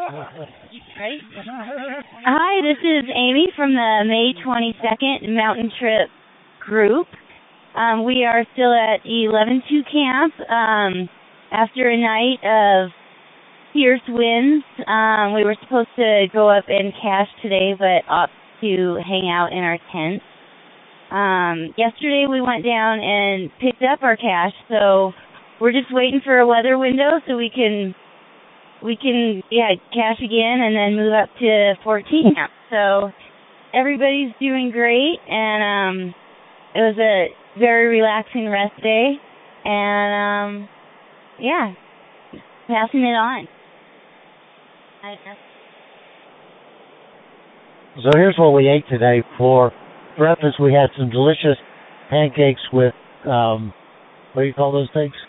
Ready? Hi, this is Amy from the May 22nd Mountain Trip group. We are still at 11-2 camp after a night of fierce winds. We were supposed to go up and cache today, but opt to hang out in our tents. Yesterday we went down and picked up our cache, so we're just waiting for a weather window so we can cache again and then move up to 14 camp. So everybody's doing great, and it was a very relaxing rest day, and passing it on. So here's what we ate today. For breakfast, we had some delicious pancakes with, what do you call those things?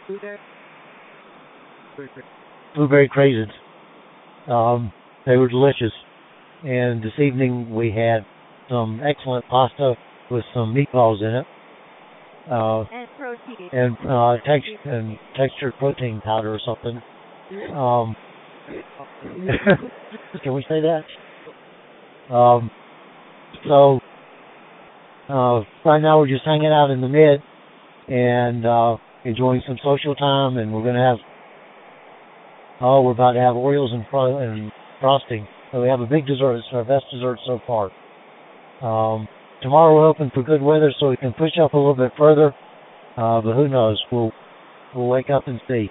Blueberry craisins. They were delicious. And this evening we had some excellent pasta with some meatballs in it. And protein. And textured protein powder or something. Can we say that? So right now we're just hanging out in the mid and enjoying some social time, and we're about to have Oreos and frosting. So we have a big dessert. It's our best dessert so far. Tomorrow we're hoping for good weather so we can push up a little bit further, but who knows? We'll wake up and see.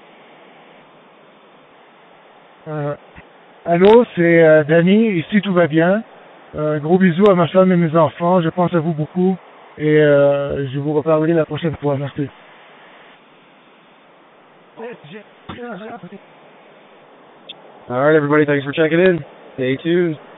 Allô, c'est Danny, ici tout va bien. Gros bisous à ma femme et mes enfants, je pense à vous beaucoup et je vous reparlerai la prochaine fois, merci. All right, everybody, thanks for checking in. Stay tuned.